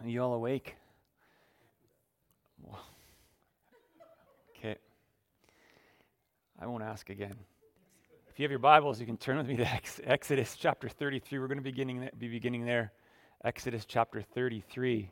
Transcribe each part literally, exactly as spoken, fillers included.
Are you all awake? Well, okay. I won't ask again. If you have your Bibles, you can turn with me to Ex- Exodus chapter thirty-three. We're going to be beginning, th- be beginning there. Exodus chapter thirty-three.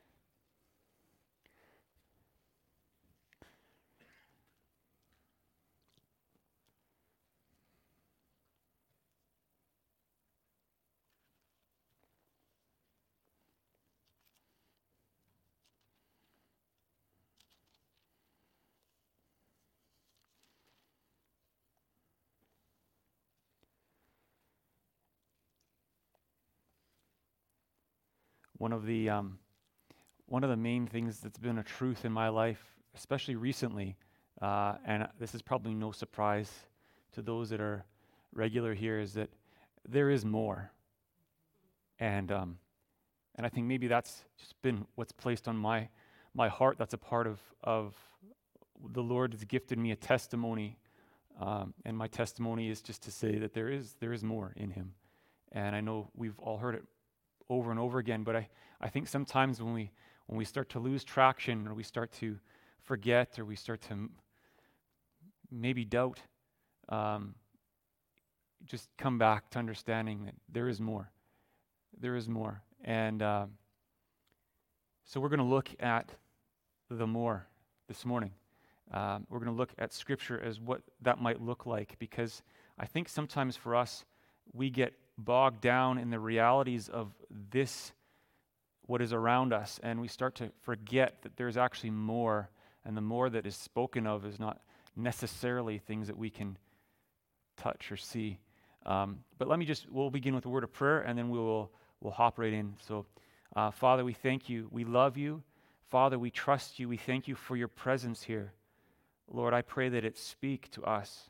One of the um, one of the main things that's been a truth in my life, especially recently, uh, and this is probably no surprise to those that are regular here, is that there is more. And um, and I think maybe that's just been what's placed on my my heart. That's a part of of the Lord has gifted me a testimony, um, and my testimony is just to say that there is there is more in Him. And I know we've all heard it over and over again, but I, I think sometimes when we when we start to lose traction, or we start to forget, or we start to m- maybe doubt, um, just come back to understanding that there is more. There is more. And uh, so we're going to look at the more this morning. Um, we're going to look at Scripture as what that might look like, because I think sometimes for us, we get bogged down in the realities of this, what is around us, and we start to forget that there's actually more, and the more that is spoken of is not necessarily things that we can touch or see. Um, but let me just, we'll begin with a word of prayer, and then we will we'll hop right in. So, uh, Father, we thank you. We love you. Father, we trust you. We thank you for your presence here. Lord, I pray that it speak to us.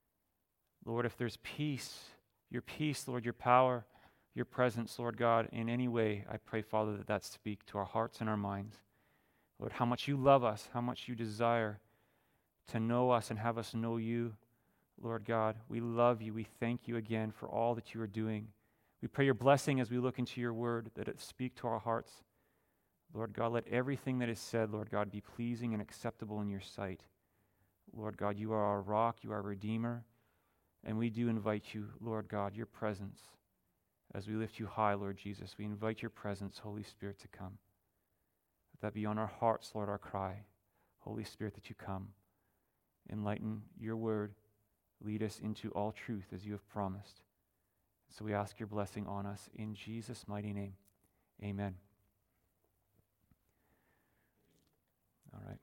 Lord, if there's peace, your peace, Lord, your power, your presence, Lord God, in any way, I pray, Father, that that speak to our hearts and our minds. Lord, how much you love us, how much you desire to know us and have us know you. Lord God, we love you. We thank you again for all that you are doing. We pray your blessing as we look into your word, that it speak to our hearts. Lord God, let everything that is said, Lord God, be pleasing and acceptable in your sight. Lord God, you are our rock, you are our Redeemer, and we do invite you, Lord God, your presence. As we lift you high, Lord Jesus, we invite your presence, Holy Spirit, to come. Let that be on our hearts, Lord, our cry. Holy Spirit, that you come. Enlighten your word. Lead us into all truth as you have promised. So we ask your blessing on us in Jesus' mighty name. Amen. All right.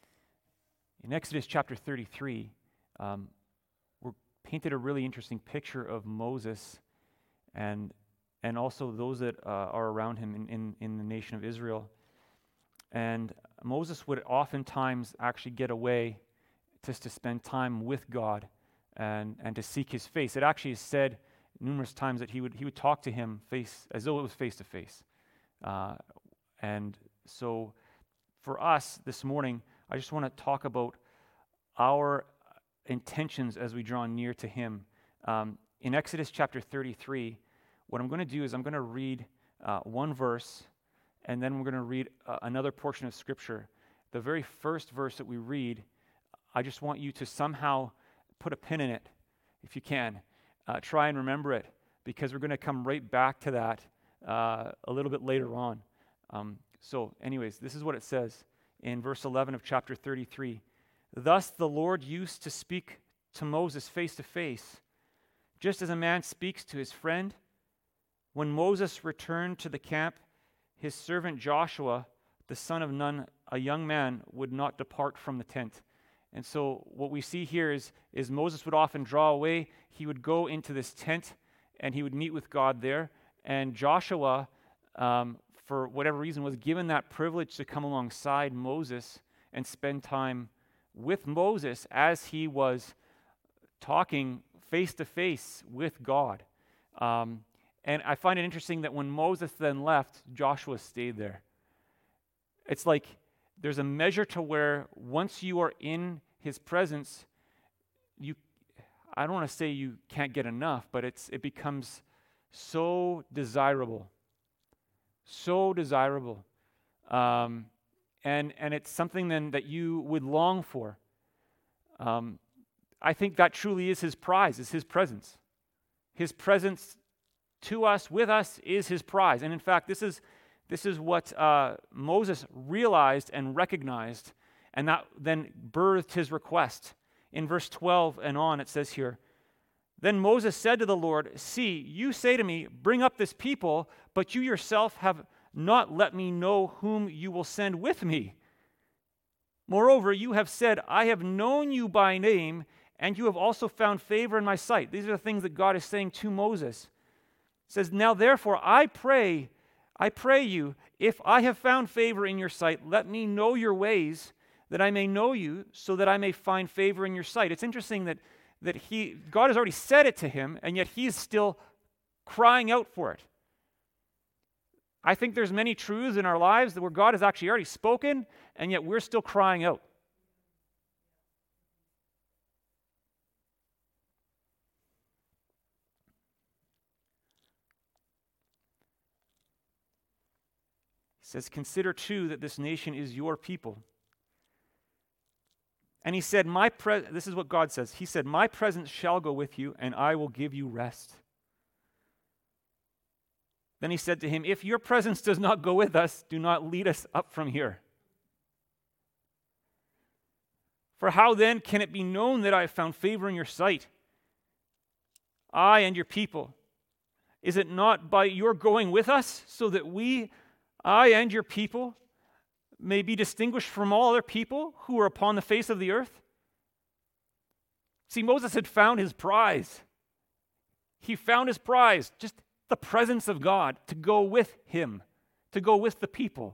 In Exodus chapter thirty-three, um, we're painted a really interesting picture of Moses and and also those that uh, are around him in, in, in the nation of Israel. And Moses would oftentimes actually get away just to spend time with God and, and to seek his face. It actually is said numerous times that he would he would talk to him face as though it was face to face. Uh, and so for us this morning, I just want to talk about our intentions as we draw near to him. Um, in Exodus chapter thirty-three, what I'm going to do is I'm going to read uh, one verse, and then we're going to read uh, another portion of Scripture. The very first verse that we read, I just want you to somehow put a pin in it, if you can. Uh, try and remember it, because we're going to come right back to that uh, a little bit later on. Um, so anyways, this is what it says in verse eleven of chapter thirty-three. Thus the Lord used to speak to Moses face to face, just as a man speaks to his friend. When Moses returned to the camp, his servant Joshua, the son of Nun, a young man, would not depart from the tent. And so what we see here is, is Moses would often draw away. He would go into this tent, and he would meet with God there. And Joshua, um, for whatever reason, was given that privilege to come alongside Moses and spend time with Moses as he was talking face to face with God. Um, and I find it interesting that when Moses then left, Joshua stayed there. It's like there's a measure to where once you are in his presence, you, I don't want to say you can't get enough, but it's it becomes so desirable, so desirable Um, and, and it's something then that you would long for. Um, I think that truly is his prize, is his presence. His presence to us, with us, is his prize. And in fact, this is, this is what uh, Moses realized and recognized, and that then birthed his request. In verse twelve and on, it says here, "Then Moses said to the Lord, 'See, you say to me, bring up this people, but you yourself have not let me know whom you will send with me. Moreover, you have said, I have known you by name, and you have also found favor in my sight.'" These are the things that God is saying to Moses. It says, "Now therefore I pray, I pray you, if I have found favor in your sight, let me know your ways, that I may know you, so that I may find favor in your sight." It's interesting that, that he, God has already said it to him, and yet he's still crying out for it. I think there's many truths in our lives that where God has actually already spoken, and yet we're still crying out. He says, "Consider too that this nation is your people." And he said, "My pre-, this is what God says. He said, 'My presence shall go with you, and I will give you rest.' Then he said to him, 'If your presence does not go with us, do not lead us up from here. For how then can it be known that I have found favor in your sight, I and your people? Is it not by your going with us, so that we, I and your people, may be distinguished from all other people who are upon the face of the earth?'" See, Moses had found his prize. He found his prize, just the presence of God, to go with him, to go with the people.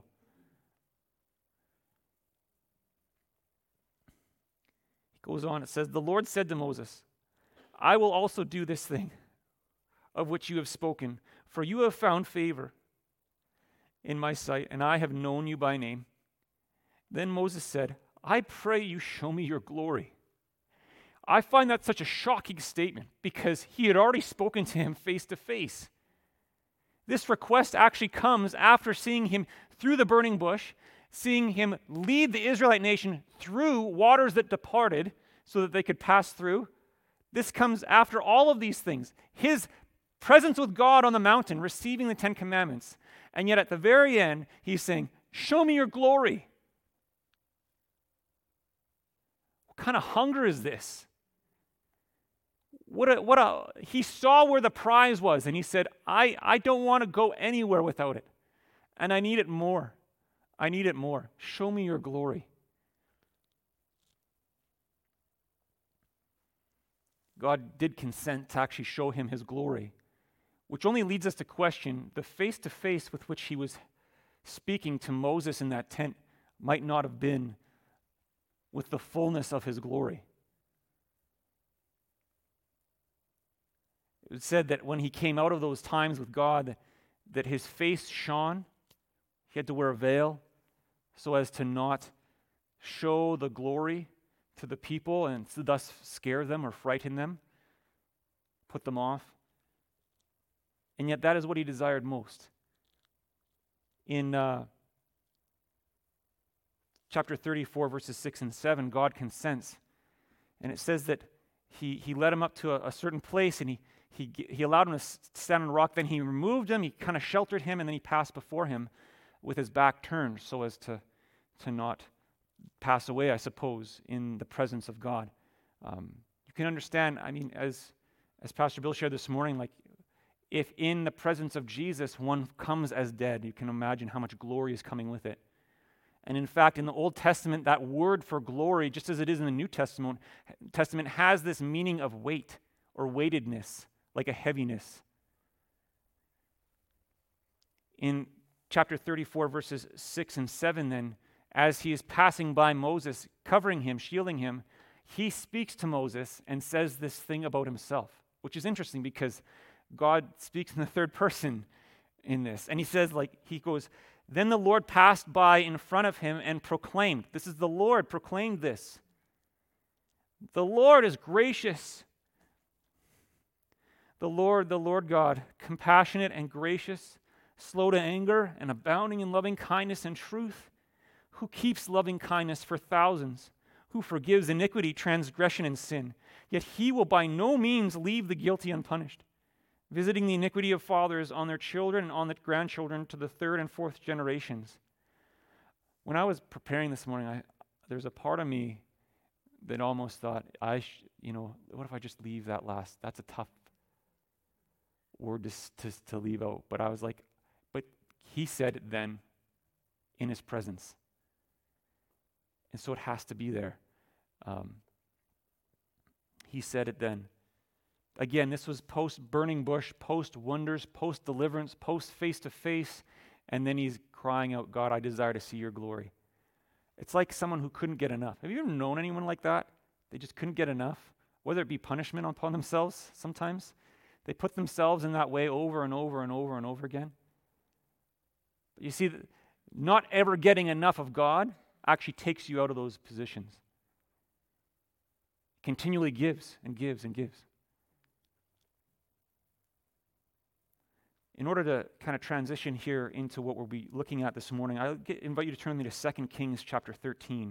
He goes on, it says, "The Lord said to Moses, I will also do this thing of which you have spoken, for you have found favor in my sight, and I have known you by name." Then Moses said, "I pray you show me your glory." I find that such a shocking statement because he had already spoken to him face to face. This request actually comes after seeing him through the burning bush, seeing him lead the Israelite nation through waters that departed so that they could pass through. This comes after all of these things. His presence with God on the mountain, receiving the Ten Commandments. And yet at the very end, he's saying, "Show me your glory." What kind of hunger is this? What a, what a, he saw where the prize was, and he said, I, I don't want to go anywhere without it. And I need it more. I need it more. Show me your glory. God did consent to actually show him his glory, which only leads us to question the face-to-face with which he was speaking to Moses in that tent might not have been with the fullness of his glory. It was said that when he came out of those times with God, that his face shone. He had to wear a veil so as to not show the glory to the people and thus scare them or frighten them, put them off. And yet that is what he desired most. In uh, chapter thirty-four, verses six and seven, God consents. And it says that he, he led him up to a, a certain place, and he, he, he allowed him to stand on a rock. Then he removed him, he kind of sheltered him, and then he passed before him with his back turned so as to, to not pass away, I suppose, in the presence of God. Um, you can understand, I mean, as, as Pastor Bill shared this morning, like, if in the presence of Jesus one comes as dead, you can imagine how much glory is coming with it. And in fact, in the Old Testament, that word for glory, just as it is in the New Testament, Testament has this meaning of weight or weightedness, like a heaviness. In chapter thirty-four, verses six and seven, then, as he is passing by Moses, covering him, shielding him, he speaks to Moses and says this thing about himself, which is interesting because God speaks in the third person in this. And he says, like, he goes, "Then the Lord passed by in front of him and proclaimed," this is the Lord proclaimed this, "The Lord is gracious. The Lord, the Lord God, compassionate and gracious, slow to anger, and abounding in loving kindness and truth, who keeps loving kindness for thousands, who forgives iniquity, transgression, and sin. Yet he will by no means leave the guilty unpunished, visiting the iniquity of fathers on their children and on the grandchildren to the third and fourth generations. When I was preparing this morning, I, there's a part of me that almost thought, I, sh- you know, what if I just leave that last? That's a tough word to, to, to leave out. But I was like, but he said it then in his presence. And so it has to be there. Um, he said it then. Again, this was post-burning bush, post-wonders, post-deliverance, post-face-to-face, and then he's crying out, God, I desire to see your glory. It's like someone who couldn't get enough. Have you ever known anyone like that? They just couldn't get enough, whether it be punishment upon themselves sometimes. They put themselves in that way over and over and over and over again. But you see, not ever getting enough of God actually takes you out of those positions. Continually gives and gives and gives. In order to kind of transition here into what we'll be looking at this morning, I invite you to turn me to Second Kings chapter thirteen.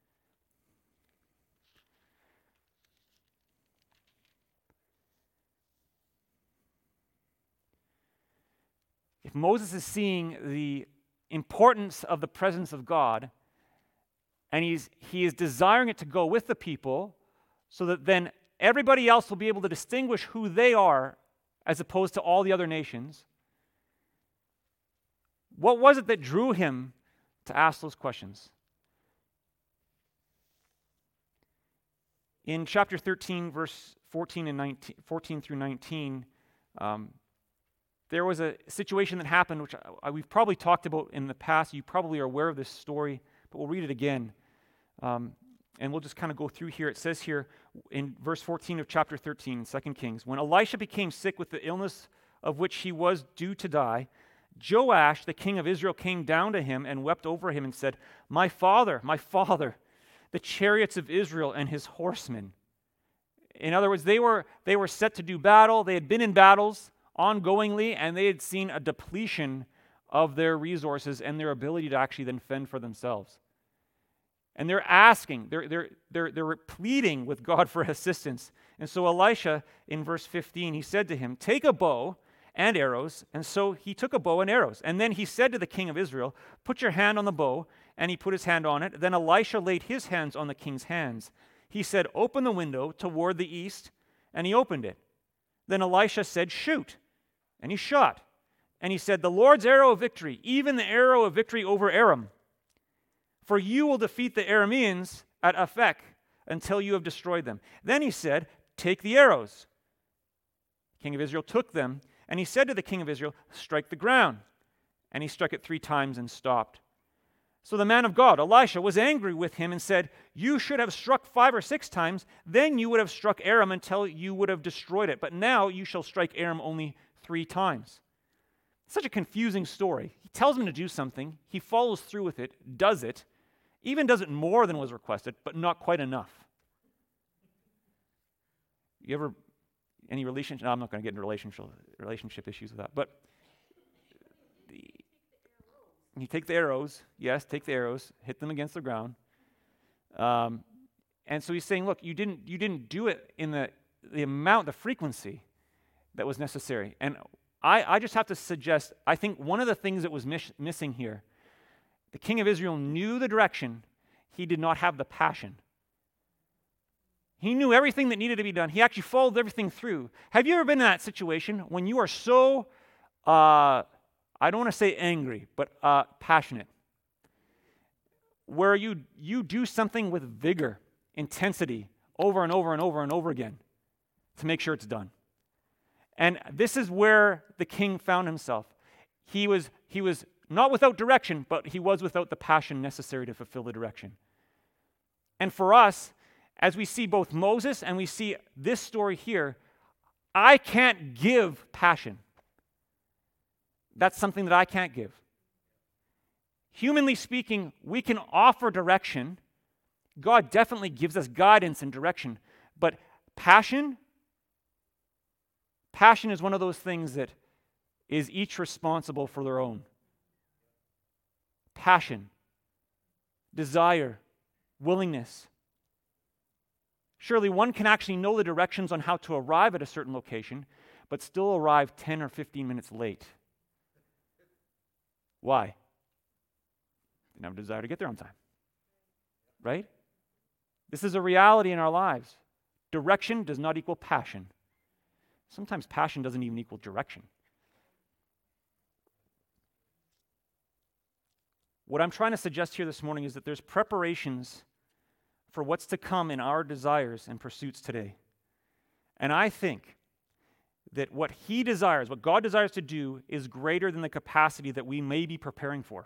If Moses is seeing the importance of the presence of God, and he's he is desiring it to go with the people, so that then everybody else will be able to distinguish who they are as opposed to all the other nations. What was it that drew him to ask those questions? In chapter thirteen, verse fourteen and nineteen, fourteen through nineteen, um, there was a situation that happened, which I, we've probably talked about in the past. You probably are aware of this story, but we'll read it again. Um, and we'll just kind of go through here. It says here in verse fourteen of chapter thirteen, Second Kings, when Elisha became sick with the illness of which he was due to die, Joash, the king of Israel, came down to him and wept over him and said, My father, my father, the chariots of Israel and his horsemen. In other words, they were, they were set to do battle. They had been in battles ongoingly, and they had seen a depletion of their resources and their ability to actually then fend for themselves. And they're asking, they're, they're, they're, they're pleading with God for assistance. And so Elisha, in verse fifteen, he said to him, Take a bow and arrows. And so he took a bow and arrows. And then he said to the king of Israel, Put your hand on the bow. And he put his hand on it. Then Elisha laid his hands on the king's hands. He said, Open the window toward the east. And he opened it. Then Elisha said, Shoot. And he shot. And he said, The Lord's arrow of victory, even the arrow of victory over Aram. For you will defeat the Arameans at Aphek until you have destroyed them. Then he said, Take the arrows. The king of Israel took them, and he said to the king of Israel, Strike the ground. And he struck it three times and stopped. So the man of God, Elisha, was angry with him and said, You should have struck five or six times, then you would have struck Aram until you would have destroyed it. But now you shall strike Aram only three times. It's such a confusing story. He tells him to do something. He follows through with it, does it, even does it more than was requested, but not quite enough. You ever, any relationship, no, I'm not going to get into relationship, relationship issues with that, but the, you take the arrows, yes, take the arrows, hit them against the ground. Um, and so he's saying, look, you didn't, you didn't do it in the, the amount, the frequency that was necessary. And I, I just have to suggest, I think one of the things that was mis- missing here, the king of Israel knew the direction, he did not have the passion. He knew everything that needed to be done. He actually followed everything through. Have you ever been in that situation when you are so, uh, I don't want to say angry, but uh, passionate, where you, you do something with vigor, intensity, over and over and over and over again to make sure it's done? And this is where the king found himself. He was, he was not without direction, but he was without the passion necessary to fulfill the direction. And for us, as we see both Moses and we see this story here, I can't give passion. That's something that I can't give. Humanly speaking, we can offer direction. God definitely gives us guidance and direction. But passion, passion is one of those things that is each responsible for their own. Passion, desire, willingness. Surely one can actually know the directions on how to arrive at a certain location, but still arrive ten or fifteen minutes late. Why? Didn't have a desire to get there on time. Right? This is a reality in our lives. Direction does not equal passion. Sometimes passion doesn't even equal direction. What I'm trying to suggest here this morning is that there's preparations for what's to come in our desires and pursuits today. And I think that what He desires, what God desires to do, is greater than the capacity that we may be preparing for.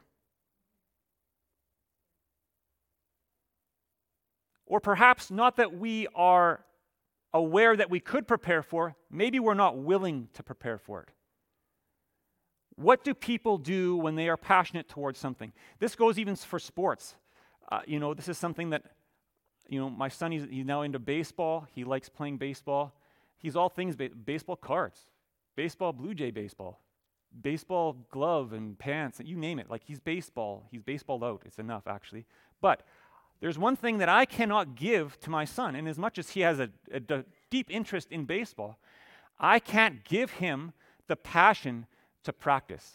Or perhaps not that we are aware that we could prepare for, maybe we're not willing to prepare for it. What do people do when they are passionate towards something? This goes even for sports. Uh, you know, this is something that, you know, my son, he's, he's now into baseball. He likes playing baseball. He's all things, ba- baseball cards, baseball, Blue Jay baseball, baseball glove and pants, you name it. Like, he's baseball. He's baseballed out. It's enough, actually. But there's one thing that I cannot give to my son, and as much as he has a, a d- deep interest in baseball, I can't give him the passion to practice.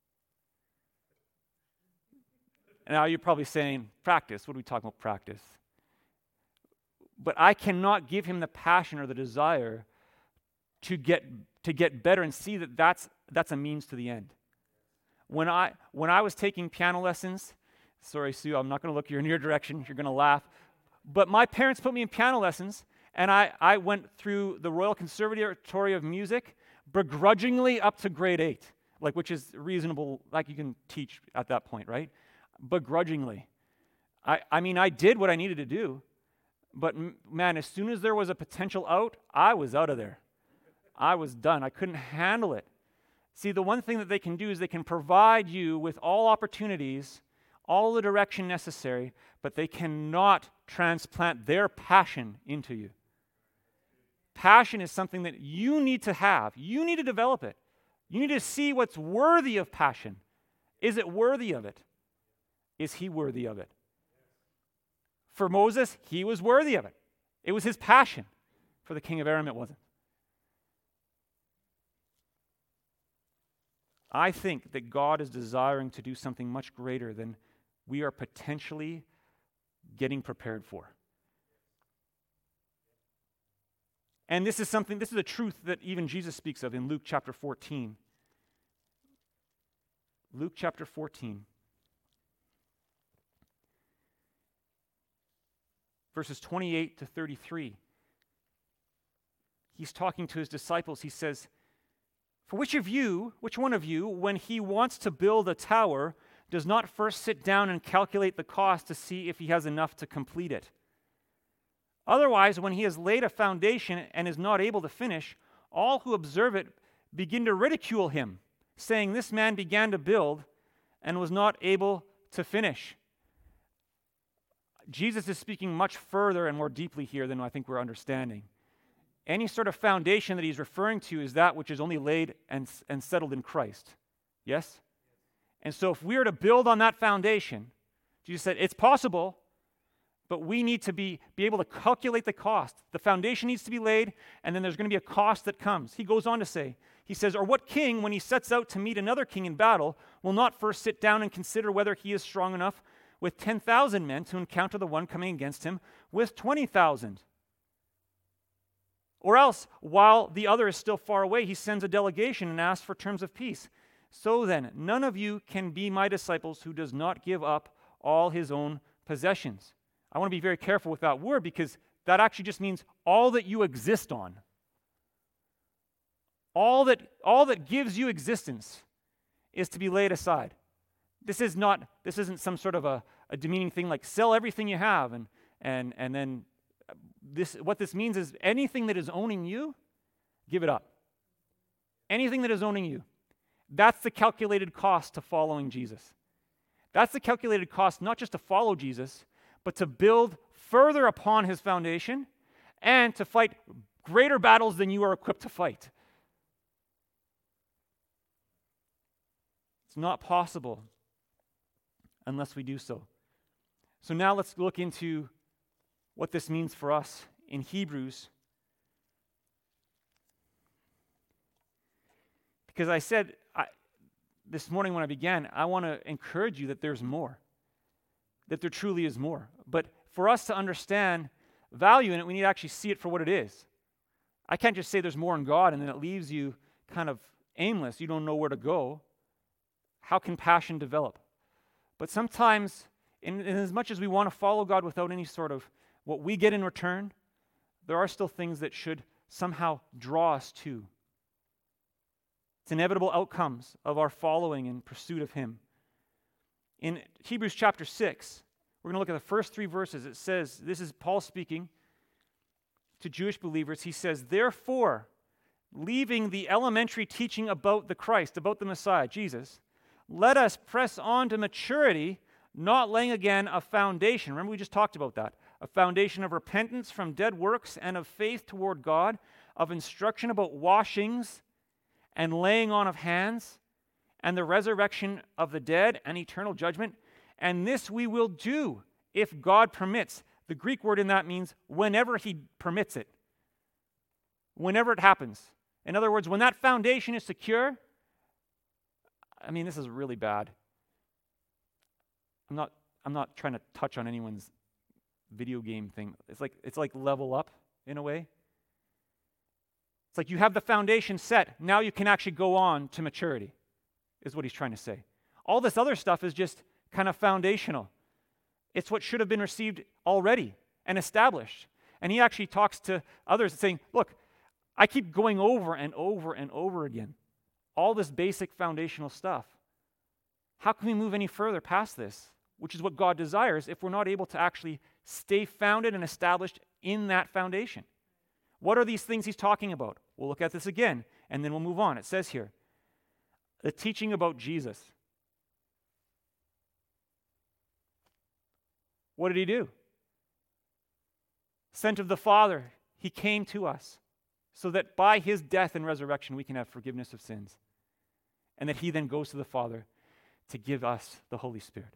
Now you're probably saying, practice? What are we talking about, practice? But I cannot give him the passion or the desire to get to get better and see that that's that's a means to the end. When I when I was taking piano lessons, sorry Sue, I'm not going to look in your direction. You're going to laugh. But my parents put me in piano lessons, and I, I went through the Royal Conservatory of Music begrudgingly up to grade eight, like which is reasonable, like you can teach at that point, right? Begrudgingly. I, I mean, I did what I needed to do, but m- man, as soon as there was a potential out, I was out of there. I was done. I couldn't handle it. See, the one thing that they can do is they can provide you with all opportunities, all the direction necessary, but they cannot transplant their passion into you. Passion is something that you need to have. You need to develop it. You need to see what's worthy of passion. Is it worthy of it? Is he worthy of it? For Moses, he was worthy of it. It was his passion. For the king of Aram, it wasn't. I think that God is desiring to do something much greater than we are potentially getting prepared for. And this is something, this is a truth that even Jesus speaks of in Luke chapter fourteen. Luke chapter fourteen. Verses twenty-eight to thirty-three. He's talking to his disciples. He says, "For which of you, which one of you, when he wants to build a tower, does not first sit down and calculate the cost to see if he has enough to complete it? Otherwise, when he has laid a foundation and is not able to finish, all who observe it begin to ridicule him, saying, 'This man began to build and was not able to finish.'" Jesus is speaking much further and more deeply here than I think we're understanding. Any sort of foundation that he's referring to is that which is only laid and, and settled in Christ. Yes? And so if we are to build on that foundation, Jesus said, it's possible, but we need to be, be able to calculate the cost. The foundation needs to be laid, and then there's going to be a cost that comes. He goes on to say, he says, "Or what king, when he sets out to meet another king in battle, will not first sit down and consider whether he is strong enough with ten thousand men to encounter the one coming against him with twenty thousand? Or else, while the other is still far away, he sends a delegation and asks for terms of peace. So then, none of you can be my disciples who does not give up all his own possessions." I want to be very careful with that word because that actually just means all that you exist on. All that, all that gives you existence is to be laid aside. This is not, this isn't some sort of a, a demeaning thing like sell everything you have and and and then this what this means is anything that is owning you, give it up. Anything that is owning you. That's the calculated cost to following Jesus. That's the calculated cost not just to follow Jesus, but to build further upon his foundation and to fight greater battles than you are equipped to fight. It's not possible unless we do so. So now let's look into what this means for us in Hebrews. Because I said I, this morning when I began, I want to encourage you that there's more, that there truly is more. But for us to understand value in it, we need to actually see it for what it is. I can't just say there's more in God and then it leaves you kind of aimless. You don't know where to go. How can passion develop? But sometimes, in, in as much as we want to follow God without any sort of what we get in return, there are still things that should somehow draw us to. It's inevitable outcomes of our following and pursuit of Him. In Hebrews chapter six, we're going to look at the first three verses. It says, this is Paul speaking to Jewish believers. He says, therefore, leaving the elementary teaching about the Christ, about the Messiah, Jesus, let us press on to maturity, not laying again a foundation. Remember, we just talked about that. A foundation of repentance from dead works and of faith toward God, of instruction about washings and laying on of hands, and the resurrection of the dead and eternal judgment. And this we will do if God permits. The Greek word in that means whenever He permits it. Whenever it happens. In other words, when that foundation is secure, I mean, this is really bad. I'm not I'm not trying to touch on anyone's video game thing. It's like it's like level up in a way. It's like you have the foundation set. Now you can actually go on to maturity, is what he's trying to say. All this other stuff is just kind of foundational. It's what should have been received already and established. And he actually talks to others saying, look, I keep going over and over and over again. All this basic foundational stuff. How can we move any further past this? Which is what God desires if we're not able to actually stay founded and established in that foundation. What are these things he's talking about? We'll look at this again, and then we'll move on. It says here, the teaching about Jesus. What did he do? Sent of the Father, he came to us so that by his death and resurrection we can have forgiveness of sins. And that he then goes to the Father to give us the Holy Spirit.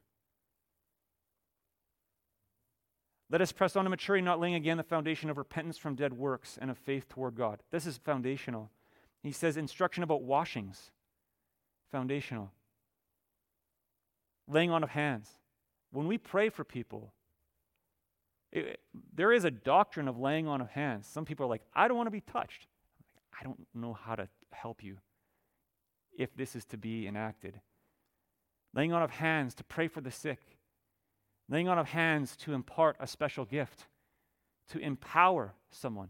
Let us press on to maturity, not laying again the foundation of repentance from dead works and of faith toward God. This is foundational. He says instruction about washings. Foundational. Laying on of hands. When we pray for people, it, there is a doctrine of laying on of hands. Some people are like, I don't want to be touched. I don't know how to help you if this is to be enacted. Laying on of hands to pray for the sick. Laying on of hands to impart a special gift, to empower someone.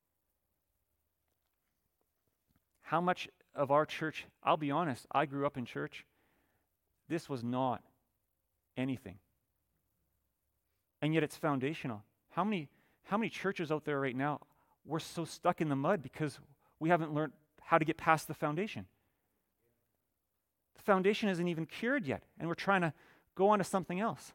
How much of our church, I'll be honest, I grew up in church, this was not anything. And yet it's foundational. How many, how many churches out there right now, we're so stuck in the mud because we haven't learned how to get past the foundation. The foundation isn't even cured yet, and we're trying to go on to something else.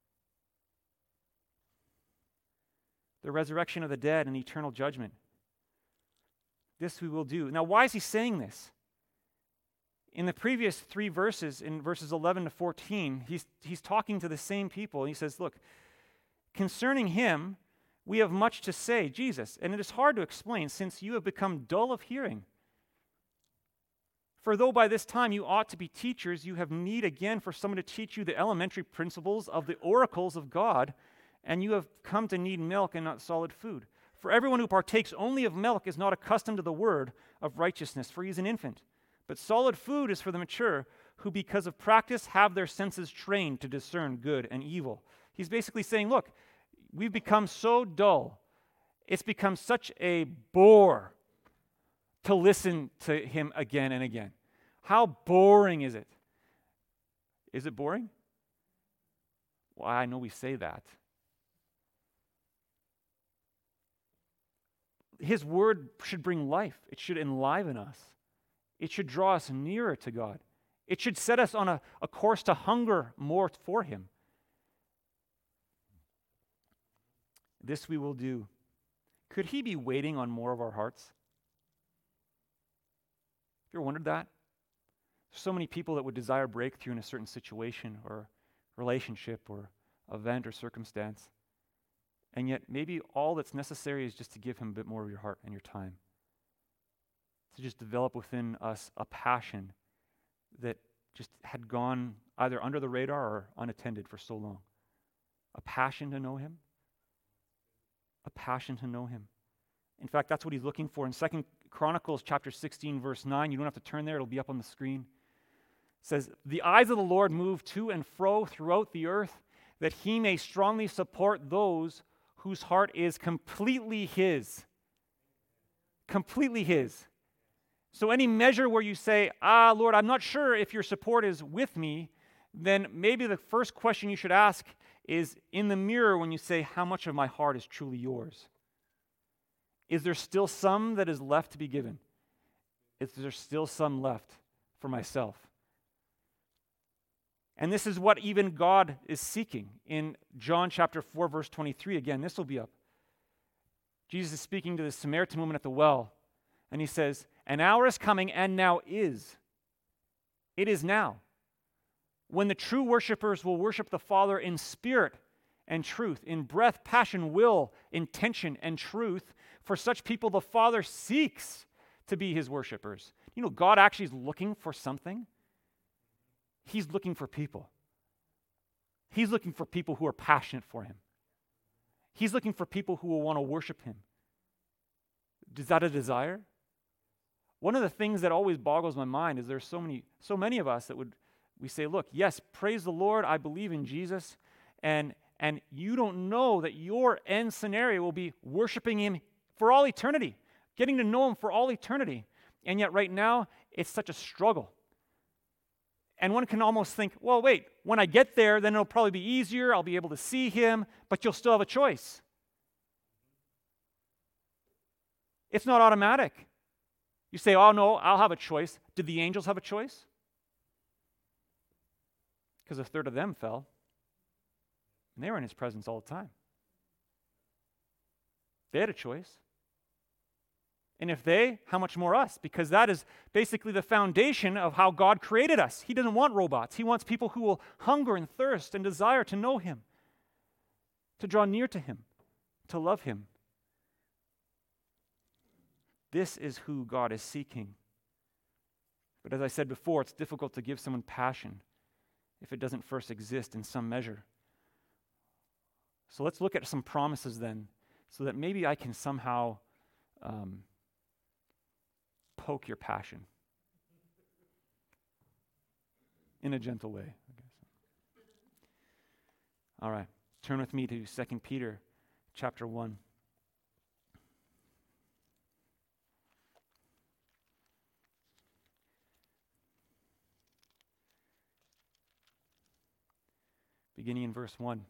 The resurrection of the dead and eternal judgment. This we will do. Now, why is he saying this? In the previous three verses, in verses eleven to fourteen, he's, he's talking to the same people. He says, look, concerning him, we have much to say, Jesus, and it is hard to explain since you have become dull of hearing. For though by this time you ought to be teachers, you have need again for someone to teach you the elementary principles of the oracles of God, and you have come to need milk and not solid food. For everyone who partakes only of milk is not accustomed to the word of righteousness, for he is an infant. But solid food is for the mature, who because of practice have their senses trained to discern good and evil. He's basically saying, look, we've become so dull. It's become such a bore to listen to him again and again. How boring is it? Is it boring? Well, I know we say that. His word should bring life. It should enliven us. It should draw us nearer to God. It should set us on a, a course to hunger more for him. This we will do. Could he be waiting on more of our hearts? Have you ever wondered that? So many people that would desire breakthrough in a certain situation or relationship or event or circumstance. And yet maybe all that's necessary is just to give him a bit more of your heart and your time. To just develop within us a passion that just had gone either under the radar or unattended for so long. A passion to know him. A passion to know him. In fact, that's what he's looking for. In Second Chronicles chapter sixteen, verse nine, you don't have to turn there, it'll be up on the screen. It says, "The eyes of the Lord move to and fro throughout the earth, that he may strongly support those whose heart is completely his." Completely his. So any measure where you say, ah, Lord, I'm not sure if your support is with me, then maybe the first question you should ask is in the mirror when you say, how much of my heart is truly yours? Is there still some that is left to be given? Is there still some left for myself? And this is what even God is seeking in John chapter four, verse twenty-three. Again, this will be up. Jesus is speaking to the Samaritan woman at the well, and he says, "An hour is coming, and now is. It is now, when the true worshipers will worship the Father in spirit and truth, in breath, passion, will, intention, and truth. For such people, the Father seeks to be his worshipers." You know, God actually is looking for something. He's looking for people. He's looking for people who are passionate for him. He's looking for people who will want to worship him. Is that a desire? One of the things that always boggles my mind is there's so many, so many of us that would, we say, look, yes, praise the Lord, I believe in Jesus, and, and you don't know that your end scenario will be worshiping him for all eternity, getting to know him for all eternity. And yet right now, it's such a struggle. And one can almost think, well, wait, when I get there, then it'll probably be easier, I'll be able to see him, but you'll still have a choice. It's not automatic. You say, oh no, I'll have a choice. Did the angels have a choice? Because a third of them fell. And they were in his presence all the time. They had a choice. And if they, how much more us? Because that is basically the foundation of how God created us. He doesn't want robots. He wants people who will hunger and thirst and desire to know him, to draw near to him, to love him. This is who God is seeking. But as I said before, it's difficult to give someone passion if it doesn't first exist in some measure. So let's look at some promises then, so that maybe I can somehow um, poke your passion in a gentle way, I guess. All right, turn with me to Second Peter chapter one. Beginning in verse one. It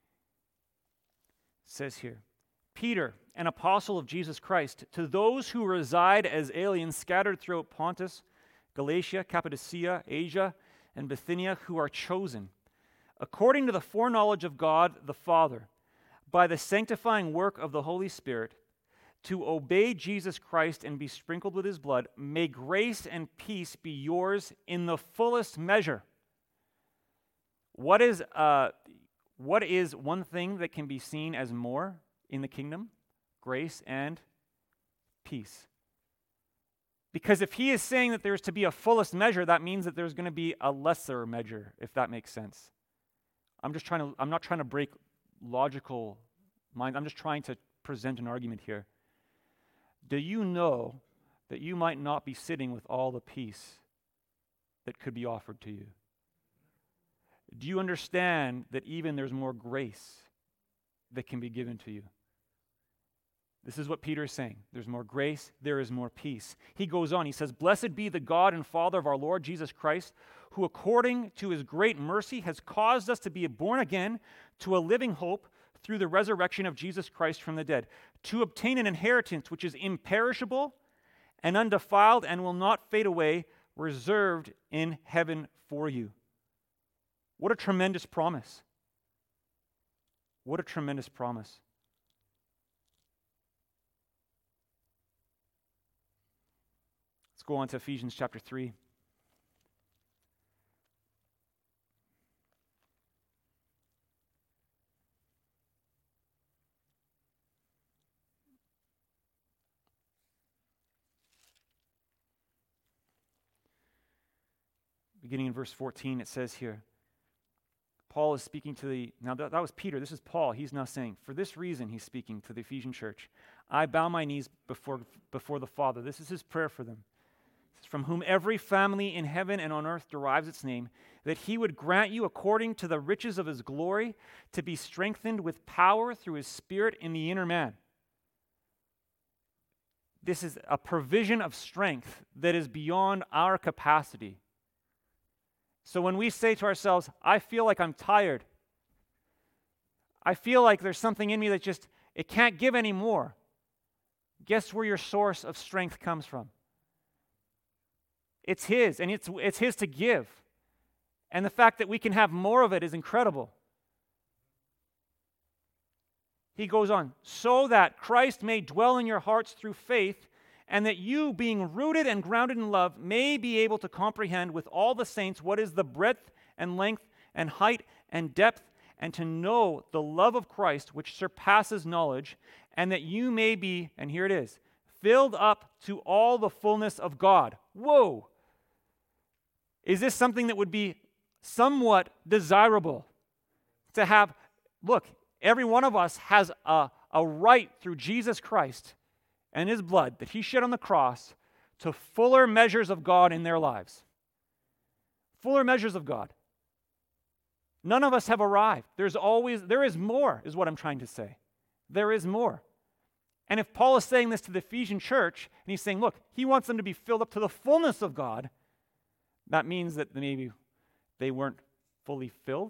says here, Peter, an apostle of Jesus Christ, to those who reside as aliens scattered throughout Pontus, Galatia, Cappadocia, Asia, and Bithynia, who are chosen, according to the foreknowledge of God the Father, by the sanctifying work of the Holy Spirit, to obey Jesus Christ and be sprinkled with his blood, may grace and peace be yours in the fullest measure. What is uh, what is one thing that can be seen as more in the kingdom? Grace and peace. Because if he is saying that there's to be a fullest measure, that means that there's going to be a lesser measure, if that makes sense. I'm just trying to, I'm not trying to break logical minds. I'm just trying to present an argument here. Do you know that you might not be sitting with all the peace that could be offered to you? Do you understand that even there's more grace that can be given to you? This is what Peter is saying. There's more grace, there is more peace. He goes on, he says, "Blessed be the God and Father of our Lord Jesus Christ, who according to his great mercy has caused us to be born again to a living hope through the resurrection of Jesus Christ from the dead, to obtain an inheritance which is imperishable and undefiled and will not fade away, reserved in heaven for you." What a tremendous promise. What a tremendous promise. Let's go on to Ephesians chapter three. beginning in verse fourteen, it says here, Paul is speaking to the, now that, that was Peter, this is Paul. He's now saying, for this reason, he's speaking to the Ephesian church, I bow my knees before, before the Father. This is his prayer for them. From whom every family in heaven and on earth derives its name, that he would grant you according to the riches of his glory to be strengthened with power through his Spirit in the inner man. This is a provision of strength that is beyond our capacity. So when we say to ourselves, I feel like I'm tired, I feel like there's something in me that just, it can't give anymore, guess where your source of strength comes from? It's his, and it's, it's his to give. And the fact that we can have more of it is incredible. He goes on, so that Christ may dwell in your hearts through faith, and that you, being rooted and grounded in love, may be able to comprehend with all the saints what is the breadth and length and height and depth, and to know the love of Christ which surpasses knowledge, and that you may be, and here it is, filled up to all the fullness of God. Whoa! Is this something that would be somewhat desirable to have? Look, every one of us has a, a right through Jesus Christ and his blood that he shed on the cross to fuller measures of God in their lives. Fuller measures of God. None of us have arrived. There's always, there is more, is what I'm trying to say. There is more. And if Paul is saying this to the Ephesian church, and he's saying, look, he wants them to be filled up to the fullness of God, that means that maybe they weren't fully filled.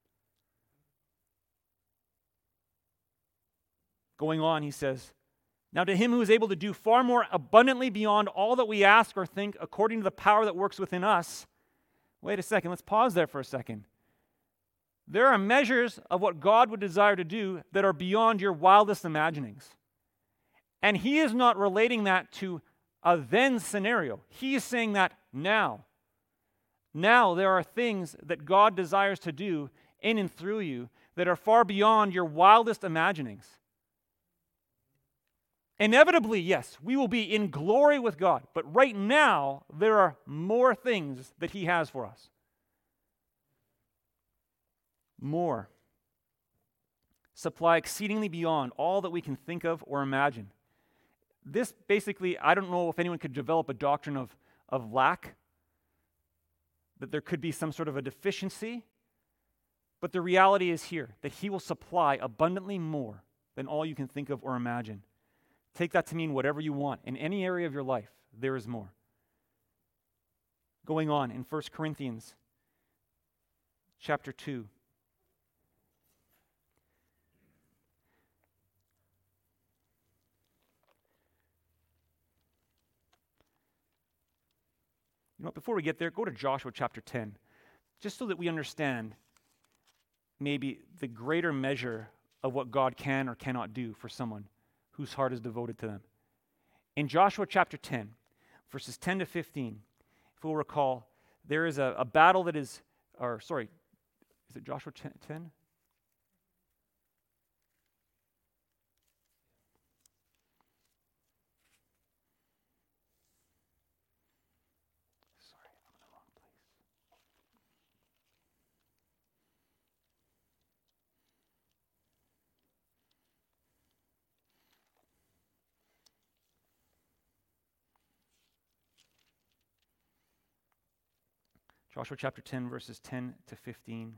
Going on, he says, now to him who is able to do far more abundantly beyond all that we ask or think, according to the power that works within us. Wait a second, let's pause there for a second. There are measures of what God would desire to do that are beyond your wildest imaginings. And he is not relating that to a then scenario. He is saying that now. Now there are things that God desires to do in and through you that are far beyond your wildest imaginings. Inevitably, yes, we will be in glory with God. But right now, there are more things that he has for us. More. Supply exceedingly beyond all that we can think of or imagine. This basically, I don't know if anyone could develop a doctrine of, of lack, that there could be some sort of a deficiency, but the reality is here, that he will supply abundantly more than all you can think of or imagine. Take that to mean whatever you want. In any area of your life, there is more. Going on in First Corinthians chapter two. You know what, before we get there, go to Joshua chapter ten, just so that we understand maybe the greater measure of what God can or cannot do for someone whose heart is devoted to them. In Joshua chapter ten, verses ten to fifteen, if we'll recall, there is a, a battle that is, or sorry, is it Joshua ten? Joshua chapter ten, verses ten to fifteen.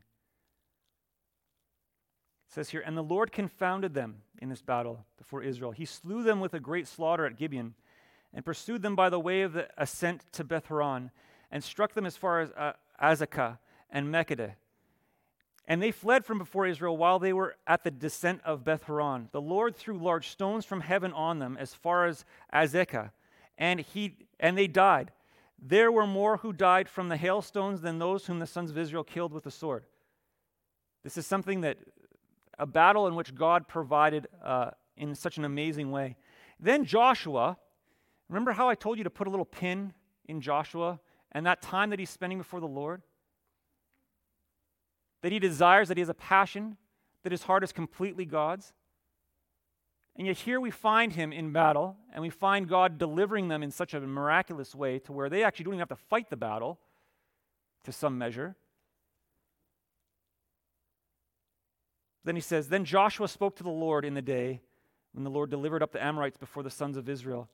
It says here, and the Lord confounded them in this battle before Israel. He slew them with a great slaughter at Gibeon, and pursued them by the way of the ascent to Beth-horon, and struck them as far as uh, Azekah and Makkedah. And they fled from before Israel while they were at the descent of Beth-horon. The Lord threw large stones from heaven on them as far as Azekah, and he and they died. There were more who died from the hailstones than those whom the sons of Israel killed with the sword. This is something that, a battle in which God provided uh, in such an amazing way. Then Joshua, remember how I told you to put a little pin in Joshua and that time that he's spending before the Lord? That he desires, that he has a passion, that his heart is completely God's. And yet here we find him in battle, and we find God delivering them in such a miraculous way to where they actually don't even have to fight the battle. to some measure. Then he says, Then Joshua spoke to the Lord in the day when the Lord delivered up the Amorites before the sons of Israel.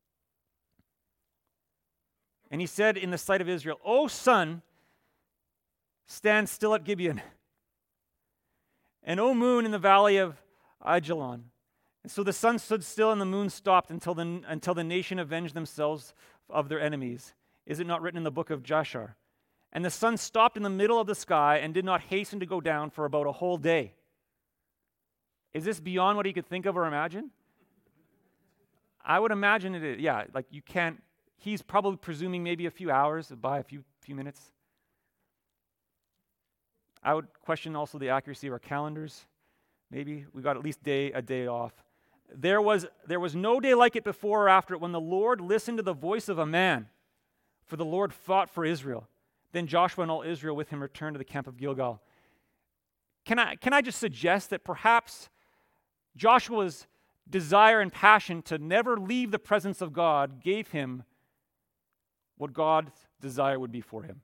And he said in the sight of Israel, O sun, stand still at Gibeon, and O moon in the valley of Ajalon. And so the sun stood still and the moon stopped until the, until the nation avenged themselves of their enemies. Is it not written in the book of Jashar? And the sun stopped in the middle of the sky and did not hasten to go down for about a whole day. Is this beyond what he could think of or imagine? I would imagine it is. Yeah, like you can't, he's probably presuming maybe a few hours, by a few few minutes. I would question also the accuracy of our calendars. Maybe we got at least day a day off. There was there was no day like it before or after it when the Lord listened to the voice of a man, for the Lord fought for Israel. Then Joshua and all Israel with him returned to the camp of Gilgal. Can I can I just suggest that perhaps Joshua's desire and passion to never leave the presence of God gave him what God's desire would be for him?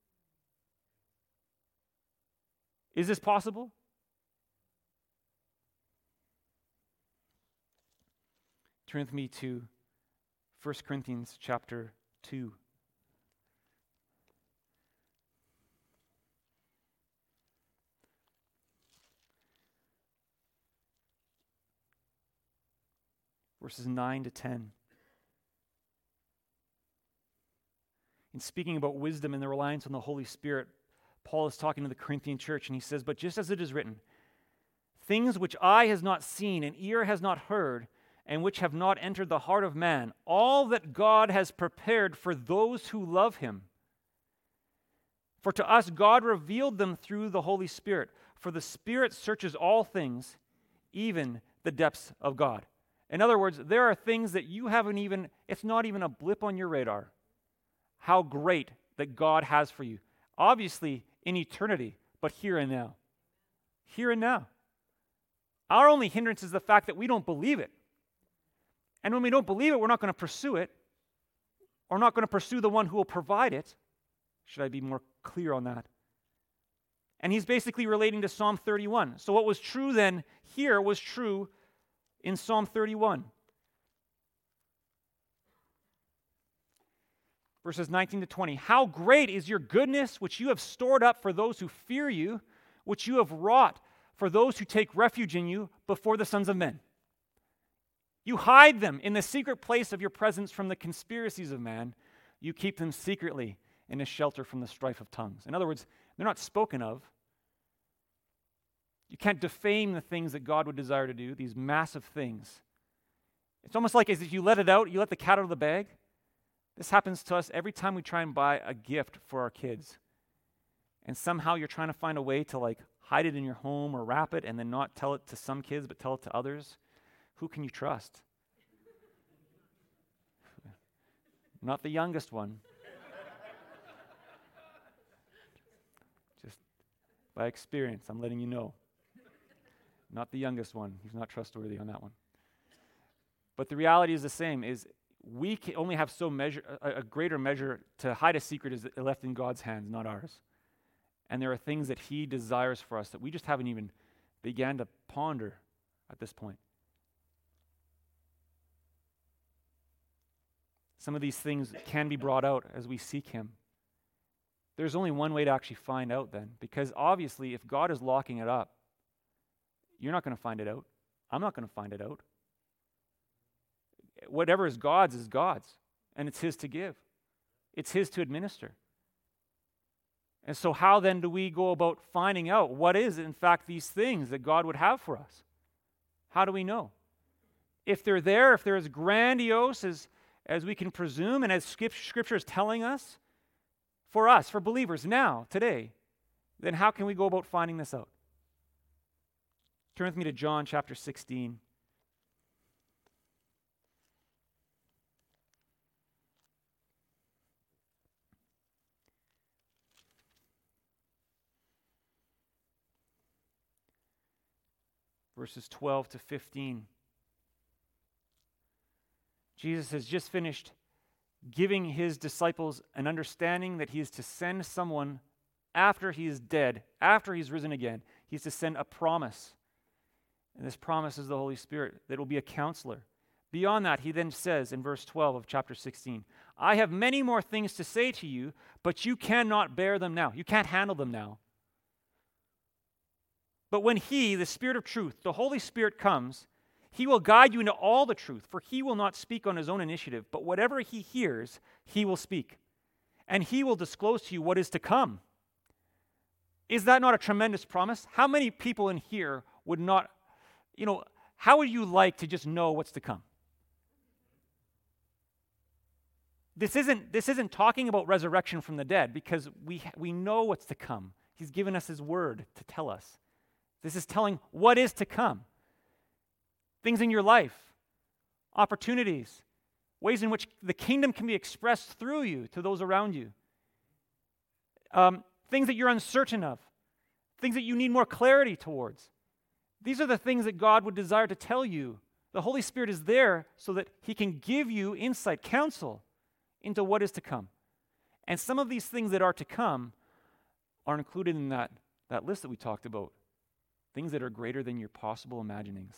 Is this possible? Turn with me to First Corinthians chapter two. Verses nine to ten. In speaking about wisdom and the reliance on the Holy Spirit, Paul is talking to the Corinthian church, and he says, But just as it is written, things which eye has not seen and ear has not heard, and which have not entered the heart of man, all that God has prepared for those who love him. For to us God revealed them through the Holy Spirit. For the Spirit searches all things, even the depths of God. In other words, there are things that you haven't even, it's not even a blip on your radar. How great that God has for you. Obviously, in eternity, but here and now. Here and now. Our only hindrance is the fact that we don't believe it. And when we don't believe it, we're not going to pursue it. We're not going to pursue the one who will provide it. Should I be more clear on that? And he's basically relating to Psalm thirty-one. So what was true then here was true in Psalm thirty-one. Verses nineteen to twenty. How great is your goodness, which you have stored up for those who fear you, which you have wrought for those who take refuge in you before the sons of men. You hide them in the secret place of your presence from the conspiracies of man. You keep them secretly in a shelter from the strife of tongues. In other words, they're not spoken of. You can't defame the things that God would desire to do, these massive things. It's almost like as if you let it out, you let the cat out of the bag. This happens to us every time we try and buy a gift for our kids. And somehow you're trying to find a way to like hide it in your home or wrap it and then not tell it to some kids but tell it to others. Who can you trust? Not the youngest one. Just by experience, I'm letting you know. Not the youngest one. He's not trustworthy on that one. But the reality is the same, is we can only have so measure, a, a greater measure to hide a secret is left in God's hands, not ours. And there are things that he desires for us that we just haven't even began to ponder at this point. Some of these things can be brought out as we seek him. There's only one way to actually find out then, because obviously if God is locking it up, you're not going to find it out. I'm not going to find it out. Whatever is God's is God's, and it's his to give. It's his to administer. And so how then do we go about finding out what is in fact these things that God would have for us? How do we know? If they're there, if they're as grandiose as as we can presume, and as Scripture is telling us, for us, for believers now, today, then how can we go about finding this out? Turn with me to John chapter sixteen. Verses twelve to fifteen. Jesus has just finished giving his disciples an understanding that he is to send someone after he is dead, after he's risen again. He's to send a promise. And this promise is the Holy Spirit that will be a counselor. Beyond that, he then says in verse twelve of chapter sixteen, I have many more things to say to you, but you cannot bear them now. You can't handle them now. But when he, the Spirit of truth, the Holy Spirit comes, he will guide you into all the truth, for he will not speak on his own initiative, but whatever he hears, he will speak. And he will disclose to you what is to come. Is that not a tremendous promise? How many people in here would not, you know, how would you like to just know what's to come? This isn't, this isn't talking about resurrection from the dead, because we, we know what's to come. He's given us his word to tell us. This is telling what is to come. Things in your life, opportunities, ways in which the kingdom can be expressed through you to those around you. Um, things that you're uncertain of, things that you need more clarity towards. These are the things that God would desire to tell you. The Holy Spirit is there so that he can give you insight, counsel into what is to come. And some of these things that are to come are included in that, that list that we talked about. Things that are greater than your possible imaginings.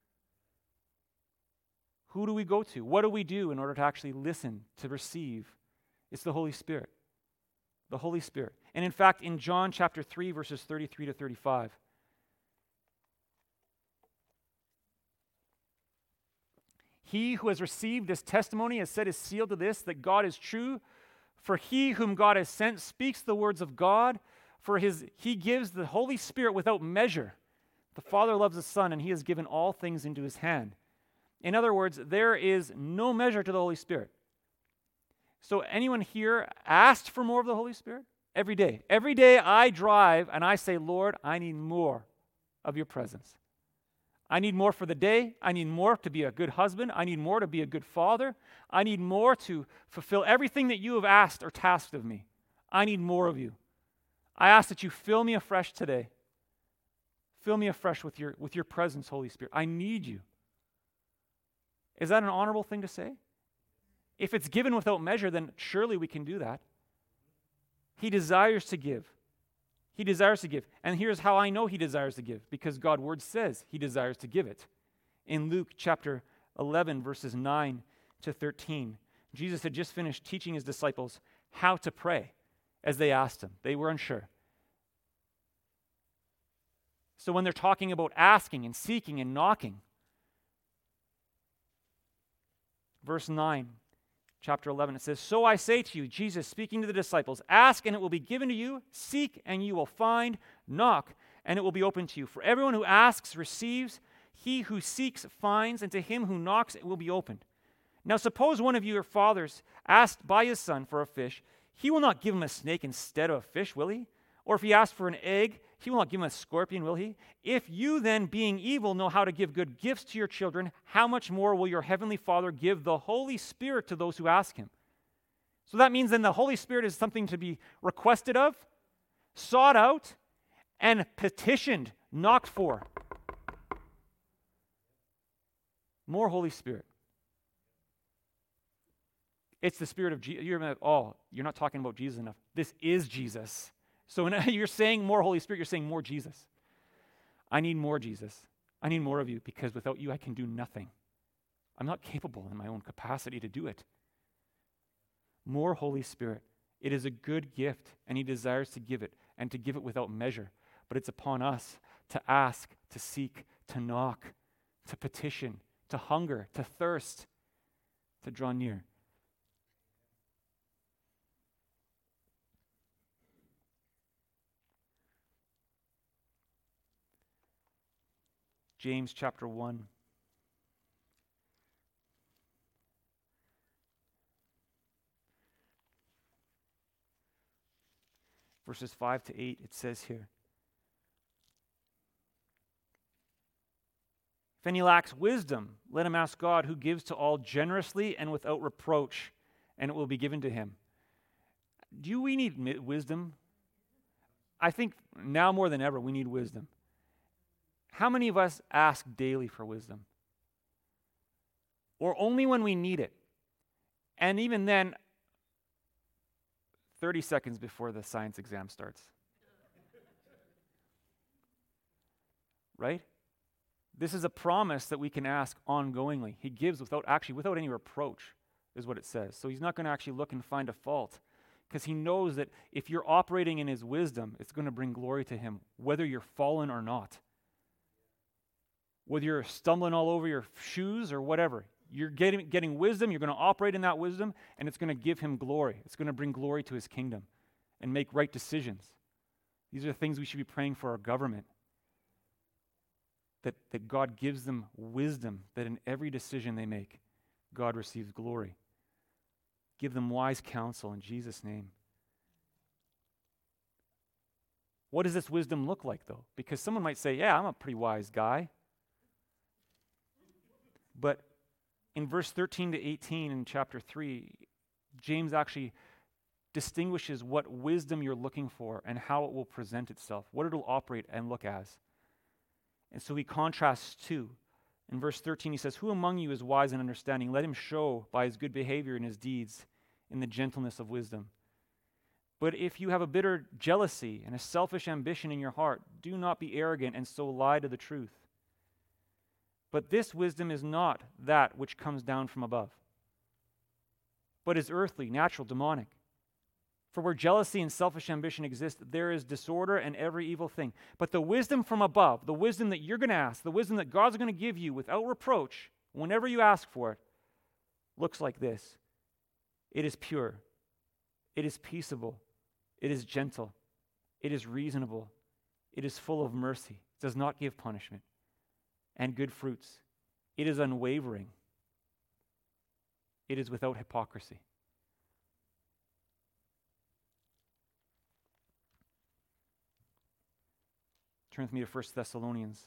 Who do we go to? What do we do in order to actually listen, to receive? It's the Holy Spirit. The Holy Spirit. And in fact, in John chapter three, verses thirty-three to thirty-five, he who has received this testimony has set his seal to this, that God is true. For he whom God has sent speaks the words of God. For his he gives the Holy Spirit without measure. The Father loves the Son, and he has given all things into his hand. In other words, there is no measure to the Holy Spirit. So anyone here asked for more of the Holy Spirit? Every day. Every day I drive and I say, Lord, I need more of your presence. I need more for the day. I need more to be a good husband. I need more to be a good father. I need more to fulfill everything that you have asked or tasked of me. I need more of you. I ask that you fill me afresh today. Fill me afresh with your, with your presence, Holy Spirit. I need you. Is that an honorable thing to say? If it's given without measure, then surely we can do that. He desires to give. He desires to give. And here's how I know he desires to give, because God's word says he desires to give it. In Luke chapter eleven, verses nine to thirteen, Jesus had just finished teaching his disciples how to pray as they asked him. They were unsure. So when they're talking about asking and seeking and knocking, verse nine, chapter eleven, it says, So I say to you, Jesus speaking to the disciples, ask and it will be given to you, seek and you will find, knock and it will be opened to you. For everyone who asks receives, he who seeks finds, and to him who knocks it will be opened. Now suppose one of your fathers asked by his son for a fish, he will not give him a snake instead of a fish, will he? Or if he asks for an egg, he will not give him a scorpion, will he? If you then, being evil, know how to give good gifts to your children, how much more will your heavenly Father give the Holy Spirit to those who ask him? So that means then the Holy Spirit is something to be requested of, sought out, and petitioned, knocked for. More Holy Spirit. It's the Spirit of Jesus. You're like, oh, you're not talking about Jesus enough. This is Jesus. So when you're saying more Holy Spirit, you're saying more Jesus. I need more Jesus. I need more of you, because without you I can do nothing. I'm not capable in my own capacity to do it. More Holy Spirit. It is a good gift, and he desires to give it, and to give it without measure. But it's upon us to ask, to seek, to knock, to petition, to hunger, to thirst, to draw near. James chapter one. Verses five to eight, it says here, if any lacks wisdom, let him ask God, who gives to all generously and without reproach, and it will be given to him. Do we need mi- wisdom? I think now more than ever we need wisdom. How many of us ask daily for wisdom? Or only when we need it? And even then, thirty seconds before the science exam starts. Right? This is a promise that we can ask ongoingly. He gives without actually, without any reproach, is what it says. So he's not going to actually look and find a fault, because he knows that if you're operating in his wisdom, it's going to bring glory to him, whether you're fallen or not. Whether you're stumbling all over your shoes or whatever, you're getting, getting wisdom, you're going to operate in that wisdom, and it's going to give him glory. It's going to bring glory to his kingdom and make right decisions. These are things we should be praying for our government. That, that God gives them wisdom, that in every decision they make, God receives glory. Give them wise counsel in Jesus' name. What does this wisdom look like, though? Because someone might say, yeah, I'm a pretty wise guy. But in verse thirteen to eighteen in chapter three, James actually distinguishes what wisdom you're looking for and how it will present itself, what it will operate and look as. And so he contrasts two. In verse thirteen, he says, "Who among you is wise and understanding? Let him show by his good behavior and his deeds in the gentleness of wisdom. But if you have a bitter jealousy and a selfish ambition in your heart, do not be arrogant and so lie to the truth. But this wisdom is not that which comes down from above, but is earthly, natural, demonic. For where jealousy and selfish ambition exist, there is disorder and every evil thing. But the wisdom from above, the wisdom that you're going to ask, the wisdom that God's going to give you without reproach, whenever you ask for it, looks like this. It is pure. It is peaceable. It is gentle. It is reasonable. It is full of mercy. It does not give punishment. And good fruits. It is unwavering. It is without hypocrisy." Turn with me to First Thessalonians.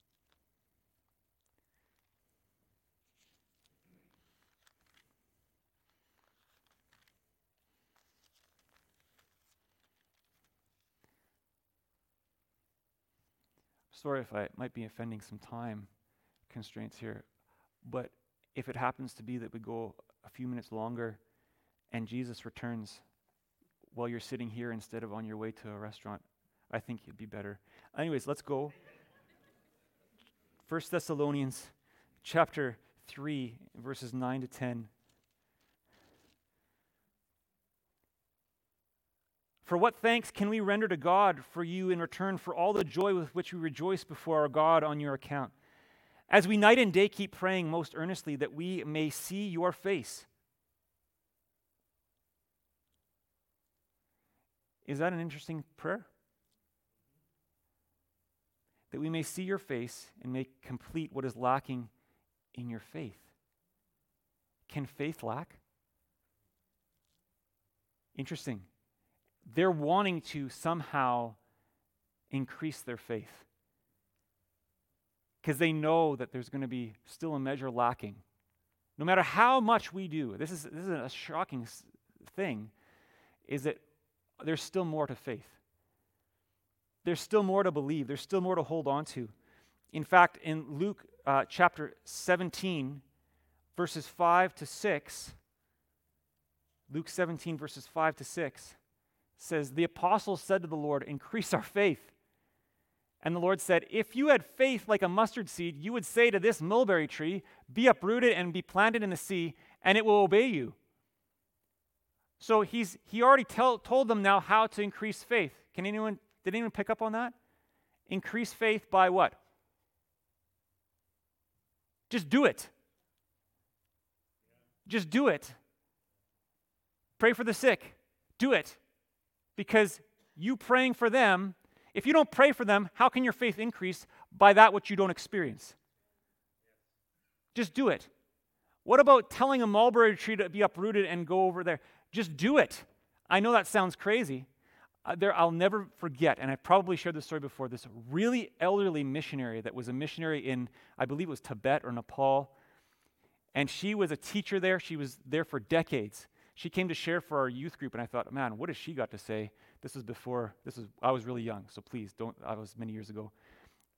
Sorry if I might be offending some time constraints here, but if it happens to be that we go a few minutes longer and Jesus returns while you're sitting here instead of on your way to a restaurant, I think it'd be better. Anyways, let's go. First Thessalonians chapter three, verses nine to ten. "For what thanks can we render to God for you in return for all the joy with which we rejoice before our God on your account, as we night and day keep praying most earnestly that we may see your face?" Is that an interesting prayer? That we may see your face and make complete what is lacking in your faith. Can faith lack? Interesting. They're wanting to somehow increase their faith because they know that there's going to be still a measure lacking. No matter how much we do, this is, this is a shocking thing, is that there's still more to faith. There's still more to believe. There's still more to hold on to. In fact, in Luke uh, chapter seventeen, verses five to six, Luke seventeen, verses five to six, says, "The apostles said to the Lord, 'Increase our faith.' And the Lord said, 'If you had faith like a mustard seed, you would say to this mulberry tree, be uprooted and be planted in the sea, and it will obey you.'" So he's he already tell, told them now how to increase faith. Can anyone, did anyone pick up on that? Increase faith by what? Just do it. Just do it. Pray for the sick. Do it. Because you praying for them, if you don't pray for them, how can your faith increase by that which you don't experience? Just do it. What about telling a mulberry tree to be uprooted and go over there? Just do it. I know that sounds crazy. Uh, there, I'll never forget, and I probably shared this story before, this really elderly missionary that was a missionary in, I believe it was Tibet or Nepal, and she was a teacher there. She was there for decades. She came to share for our youth group, and I thought, man, what has she got to say? This was before, this was, I was really young, so please don't, I was many years ago.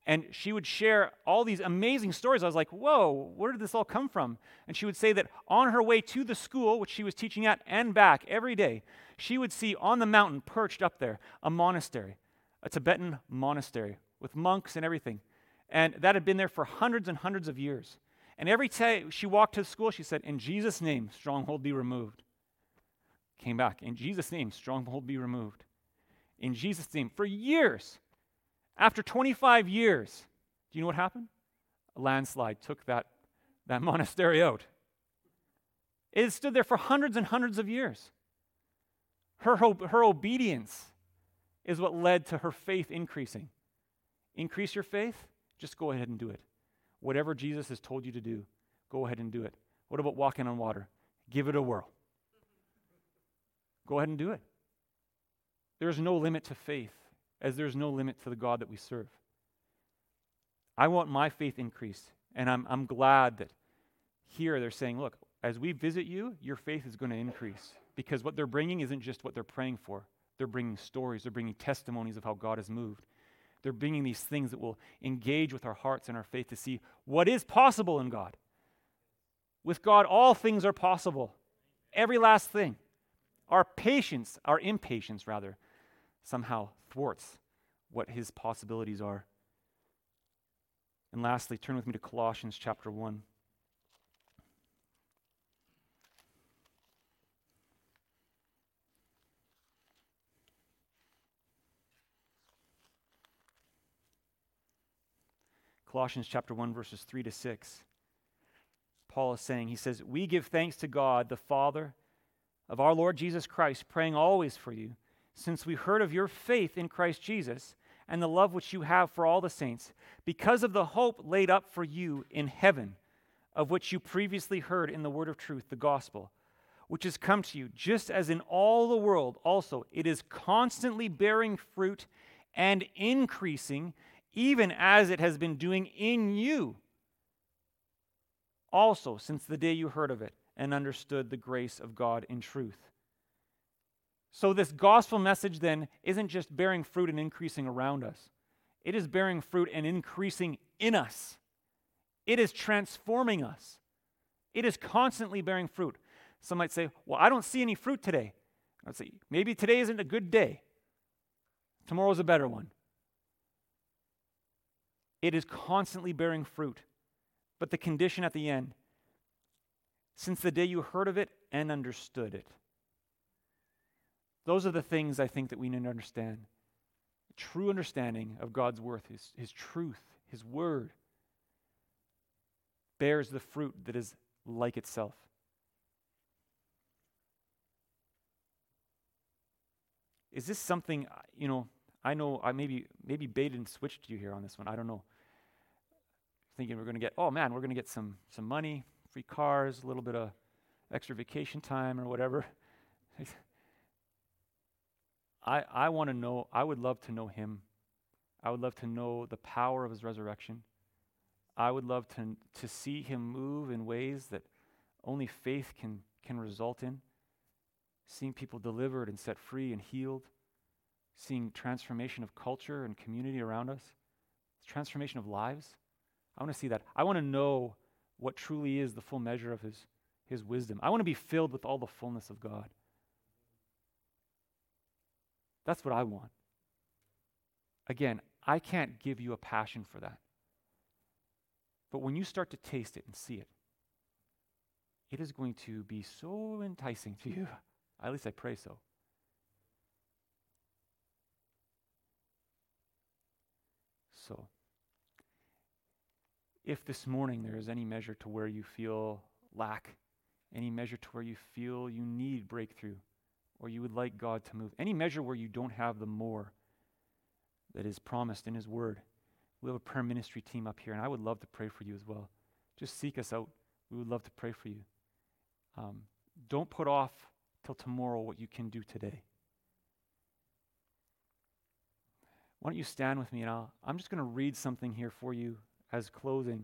And she would share all these amazing stories. I was like, whoa, where did this all come from? And she would say that on her way to the school, which she was teaching at, and back every day, she would see on the mountain, perched up there, a monastery, a Tibetan monastery with monks and everything. And that had been there for hundreds and hundreds of years. And every time she walked to school, she said, in Jesus' name, stronghold be removed. Came back, in Jesus' name, stronghold be removed. In Jesus' name, for years. After twenty-five years, do you know what happened? A landslide took that, that monastery out. It had stood there for hundreds and hundreds of years. Her, her obedience is what led to her faith increasing. Increase your faith? Just go ahead and do it. Whatever Jesus has told you to do, go ahead and do it. What about walking on water? Give it a whirl. Go ahead and do it. There's no limit to faith, as there's no limit to the God that we serve. I want my faith increased, and I'm, I'm glad that here they're saying, look, as we visit you, your faith is going to increase, because what they're bringing isn't just what they're praying for. They're bringing stories. They're bringing testimonies of how God has moved. They're bringing these things that will engage with our hearts and our faith to see what is possible in God. With God, all things are possible. Every last thing. Our patience, our impatience rather, somehow thwarts what his possibilities are. And lastly, turn with me to Colossians chapter one. Colossians chapter one, verses three to six. Paul is saying, he says, we give thanks to God, the Father of our Lord Jesus Christ, praying always for you, since we heard of your faith in Christ Jesus and the love which you have for all the saints, because of the hope laid up for you in heaven, of which you previously heard in the word of truth, the gospel, which has come to you, just as in all the world also it is constantly bearing fruit and increasing, even as it has been doing in you also since the day you heard of it and understood the grace of God in truth. So this gospel message then isn't just bearing fruit and increasing around us. It is bearing fruit and increasing in us. It is transforming us. It is constantly bearing fruit. Some might say, well, I don't see any fruit today. I'd say, maybe today isn't a good day. Tomorrow's a better one. It is constantly bearing fruit. But the condition at the end, since the day you heard of it and understood it. Those are the things I think that we need to understand. True understanding of God's worth, His, His truth, His word, bears the fruit that is like itself. Is this something, you know, I know I maybe maybe baited and switched you here on this one. I don't know. Thinking we're going to get, oh man, we're going to get some some money, free cars, a little bit of extra vacation time or whatever. I I want to know, I would love to know Him. I would love to know the power of His resurrection. I would love to to see Him move in ways that only faith can can result in. Seeing people delivered and set free and healed. Seeing transformation of culture and community around us. Transformation of lives. I want to see that. I want to know what truly is the full measure of His, His wisdom. I want to be filled with all the fullness of God. That's what I want. Again, I can't give you a passion for that. But when you start to taste it and see it, it is going to be so enticing to you. At least I pray so. So, if this morning there is any measure to where you feel lack, any measure to where you feel you need breakthrough, or you would like God to move, any measure where you don't have the more that is promised in His Word, we have a prayer ministry team up here, and I would love to pray for you as well. Just seek us out. We would love to pray for you. Um, don't put off till tomorrow what you can do today. Why don't you stand with me, and I'll, I'm just going to read something here for you as closing.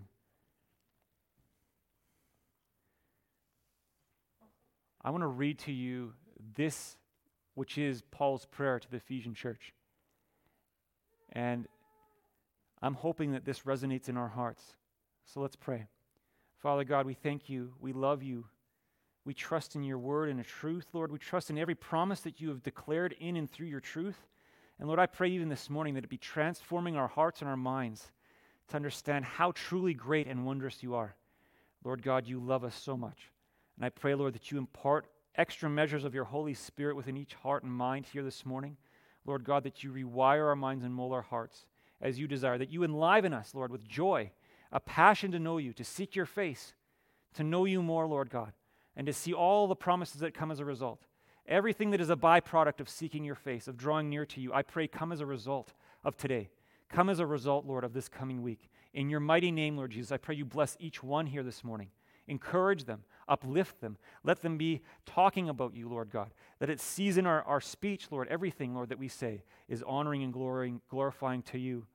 I want to read to you this, which is Paul's prayer to the Ephesian church. And I'm hoping that this resonates in our hearts. So let's pray. Father God, we thank you. We love you. We trust in your word and the truth, Lord. We trust in every promise that you have declared in and through your truth. And Lord, I pray even this morning that it be transforming our hearts and our minds to understand how truly great and wondrous you are. Lord God, you love us so much. And I pray, Lord, that you impart extra measures of your Holy Spirit within each heart and mind here this morning. Lord God, that you rewire our minds and mold our hearts as you desire, that you enliven us, Lord, with joy, a passion to know you, to seek your face, to know you more, Lord God, and to see all the promises that come as a result. Everything that is a byproduct of seeking your face, of drawing near to you, I pray come as a result of today. Come as a result, Lord, of this coming week. In your mighty name, Lord Jesus, I pray you bless each one here this morning. Encourage them, uplift them. Let them be talking about you, Lord God. That it season our, our speech, Lord, everything, Lord, that we say is honoring and glorying, glorifying to you.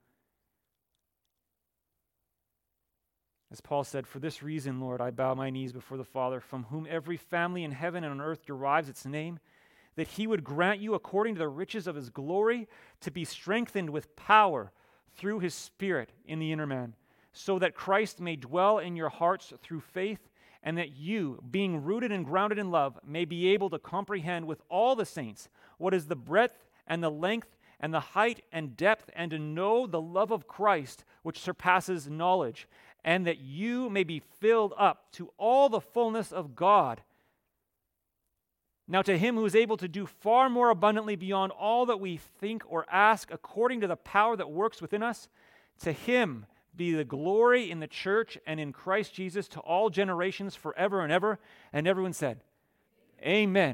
As Paul said, for this reason, Lord, I bow my knees before the Father, from whom every family in heaven and on earth derives its name, that he would grant you, according to the riches of his glory, to be strengthened with power through his Spirit in the inner man, so that Christ may dwell in your hearts through faith, and that you, being rooted and grounded in love, may be able to comprehend with all the saints what is the breadth and the length and the height and depth, and to know the love of Christ, which surpasses knowledge, and that you may be filled up to all the fullness of God. Now to him who is able to do far more abundantly beyond all that we think or ask, according to the power that works within us, to him be the glory in the church and in Christ Jesus to all generations forever and ever. And everyone said, Amen.